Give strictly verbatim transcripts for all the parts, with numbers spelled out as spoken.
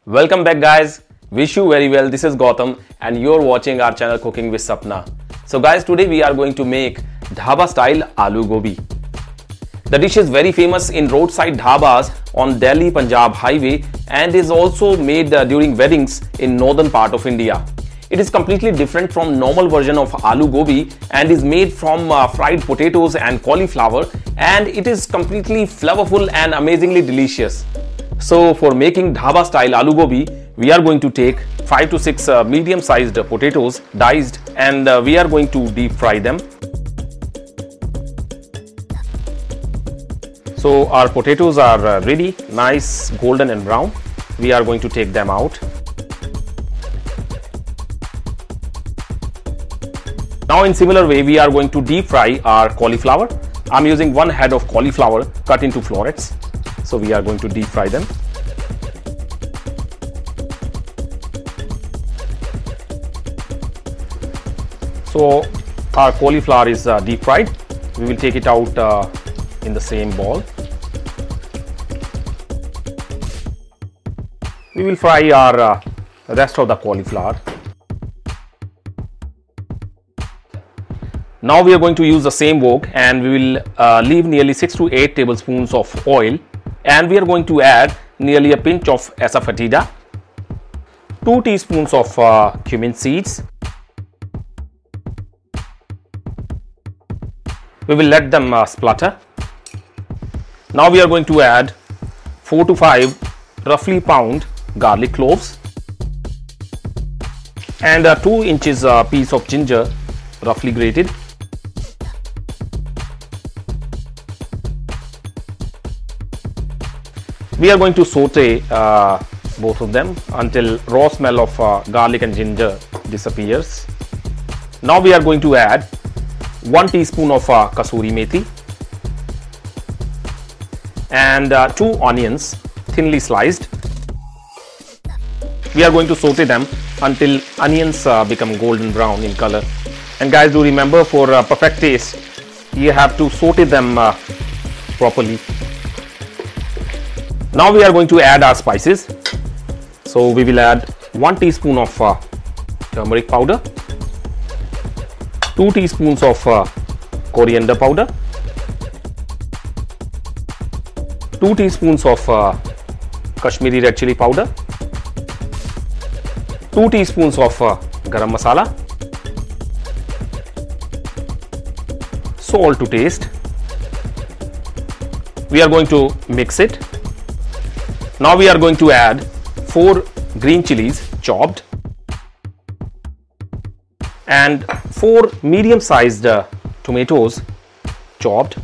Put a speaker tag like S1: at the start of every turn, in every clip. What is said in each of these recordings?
S1: Welcome back guys, wish you very well. This is Gautam and you're watching our channel Cooking with Sapna. So guys, today we are going to make dhaba style aloo gobi. The dish is very famous in roadside dhabas on Delhi Punjab highway and is also made uh, during weddings in northern part of India. It is completely different from normal version of aloo gobi and is made from uh, fried potatoes and cauliflower, and it is completely flavorful and amazingly delicious. So for making dhaba style aloo gobi, we are going to take five to six uh, medium sized potatoes diced, and uh, we are going to deep fry them. So our potatoes are uh, ready, nice golden and brown. We are going to take them out. Now in similar way, we are going to deep fry our cauliflower. I'm using one head of cauliflower cut into florets. So we are going to deep fry them. So our cauliflower is uh, deep fried. We will take it out uh, in the same bowl. We will fry our uh, rest of the cauliflower. Now we are going to use the same wok and we will uh, leave nearly six to eight tablespoons of oil, and we are going to add nearly a pinch of asafoetida, two teaspoons of uh, cumin seeds. We will let them uh, splutter. Now we are going to add four to five roughly pound garlic cloves and a two inches uh, piece of ginger roughly grated. We are going to saute uh, both of them until raw smell of uh, garlic and ginger disappears. Now we are going to add one teaspoon of uh, kasuri methi and uh, two onions thinly sliced. We are going to saute them until onions uh, become golden brown in color. And guys, do remember, for uh, perfect taste, you have to saute them uh, properly. Now we are going to add our spices. So we will add one teaspoon of uh, turmeric powder, two teaspoons of uh, coriander powder, two teaspoons of uh, Kashmiri red chili powder, two teaspoons of uh, garam masala, salt to taste. We are going to mix it. Now we are going to add four green chilies chopped and four medium sized uh, tomatoes chopped.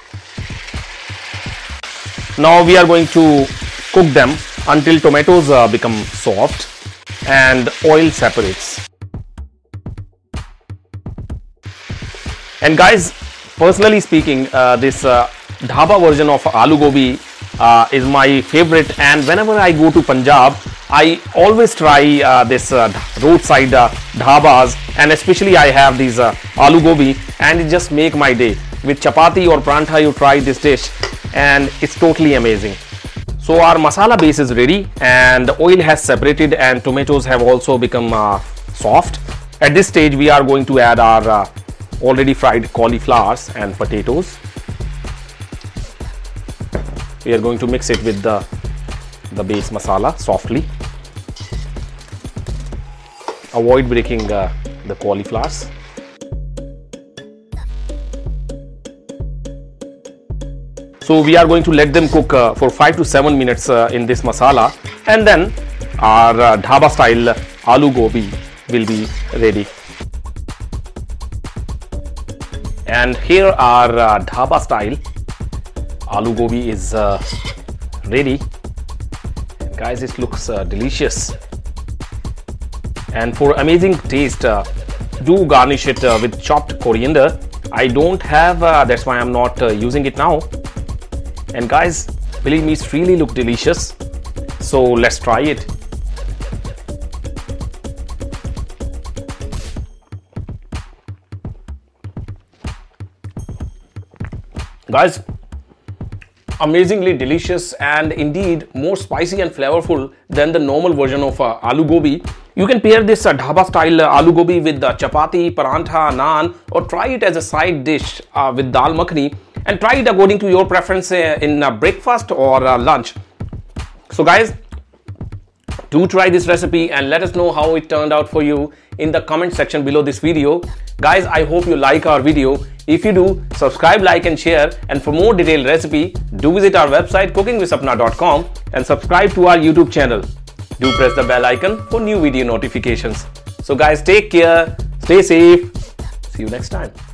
S1: Now we are going to cook them until tomatoes uh, become soft and oil separates. And guys, personally speaking, uh, this uh, dhaba version of aloo gobi uh, is my favorite, and whenever I go to Punjab, I always try uh, this uh, roadside uh, dhabas, and especially I have these uh, aloo gobi, and it just make my day. With chapati or prantha, you try this dish and it's totally amazing. So our masala base is ready and the oil has separated and tomatoes have also become uh, soft. At this stage, we are going to add our uh, already fried cauliflowers and potatoes. We are going to mix it with the, the base masala softly. Avoid breaking uh, the cauliflowers. So we are going to let them cook uh, for five to seven minutes uh, in this masala, and then our uh, dhaba style aloo gobi will be ready. And here our uh, dhaba style aloo gobi is uh, ready. Guys, it looks uh, delicious. And for amazing taste, uh, do garnish it uh, with chopped coriander. I don't have, uh, that's why I'm not uh, using it now. And guys, believe me, it's really look delicious. So let's try it. Guys, amazingly delicious and indeed more spicy and flavorful than the normal version of uh, aloo gobi. You can pair this uh, dhaba style uh, aloo gobi with uh, chapati, parantha, naan, or try it as a side dish uh, with dal makhani, and try it according to your preference uh, in uh, breakfast or uh, lunch. So guys, do try this recipe and let us know how it turned out for you in the comment section below this video. Guys, I hope you like our video. If you do, subscribe, like and share, and for more detailed recipe, do visit our website cooking with sapna dot com and subscribe to our YouTube channel. Do press the bell icon for new video notifications. So guys, take care, stay safe, see you next time.